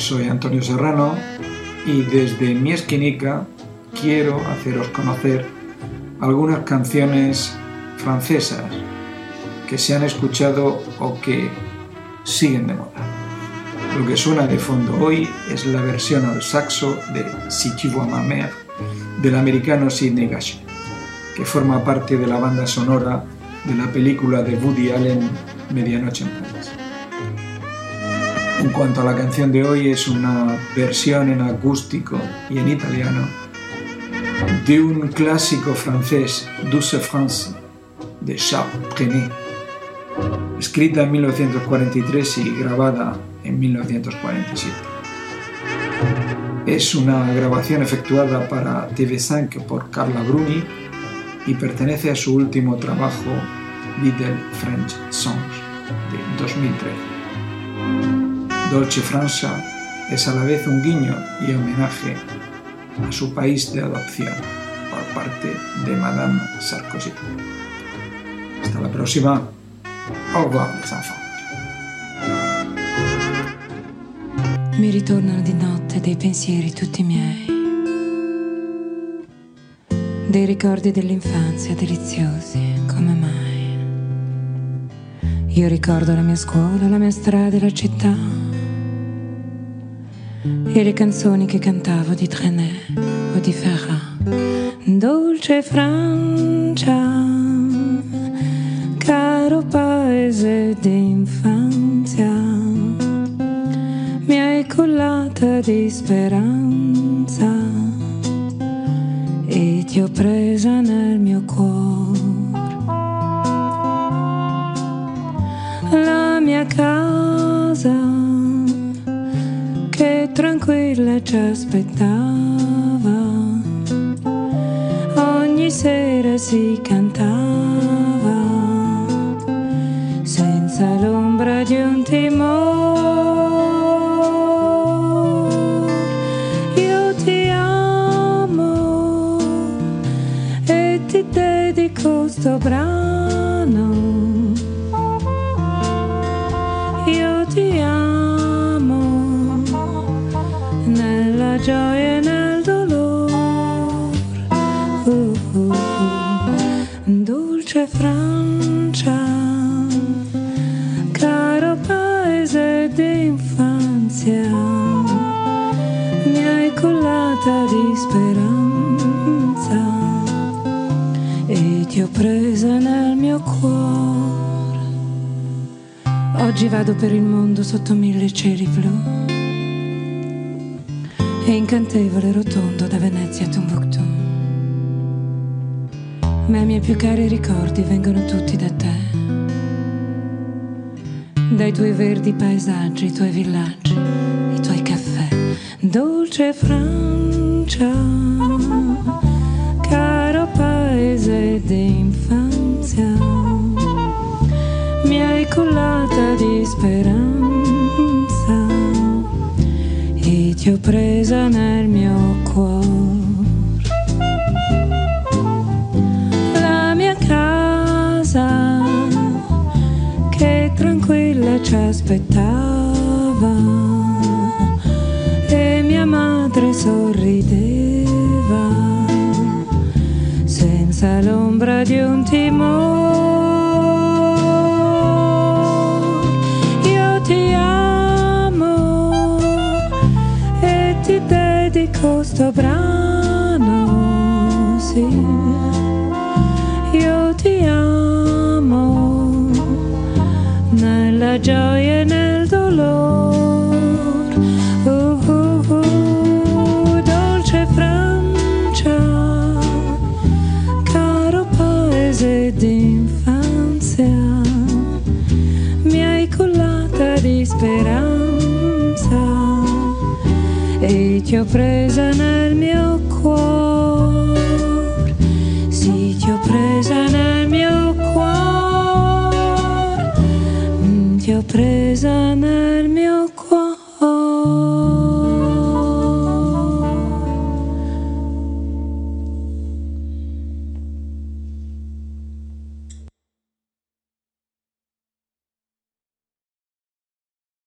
soy Antonio Serrano y desde mi esquinica quiero haceros conocer algunas canciones francesas que se han escuchado o que siguen de moda. Lo que suena de fondo hoy es la versión al saxo de Si tu vois ma mère del americano Sidney Bechet, que forma parte de la banda sonora de la película de Woody Allen Medianoche en París. En cuanto a la canción de hoy, es una versión en acústico y en italiano de un clásico francés, Douce France, de Charles Trenet, escrita en 1943 y grabada en 1947. Es una grabación efectuada para TV5 por Carla Bruni y pertenece a su último trabajo, Little French Songs, de 2013. Dolce Francia es a la vez un guiño y homenaje a su país de adopción por parte de Madame Sarkozy. Hasta la próxima. Au revoir les enfants. Mi ritornano di notte dei pensieri tutti miei, dei ricordi dell'infanzia deliziosi, come mai. Io ricordo la mia scuola, la mia strada e la città, e le canzoni che cantavo di Trenet o di Ferrat. Dolce Francia, caro paese d'infanzia, mi hai collata di speranza e ti ho presa nel mio cuore. La mia casa che tranquilla ci aspettava, ogni sera si cantava senza l'ombra di un timore. Io ti amo e ti dedico sto brano. Io ti amo nella gioia e nel dolore. Dolce Francia, caro paese d'infanzia, mi hai collata di speranza e ti ho presa nel mio cuore. Oggi vado per il mondo sotto 1000 cieli blu e incantevole rotondo da Venezia a Timbuktu, ma i miei più cari ricordi vengono tutti da te, dai tuoi verdi paesaggi, i tuoi villaggi, i tuoi caffè. Dolce Francia, caro paese d'infanzia, mi hai collata di speranza e ti ho presa nel mio cuore. La mia casa che tranquilla ci aspettava e mia madre sorrideva senza l'ombra di un timore. Io ti amo e ti dedico sto brano, sì. Io ti amo nella gioia e nel dolore. Dolce Francia, caro paese d'infanzia, mi hai collata di speranza e ti ho presa nel mio cuore.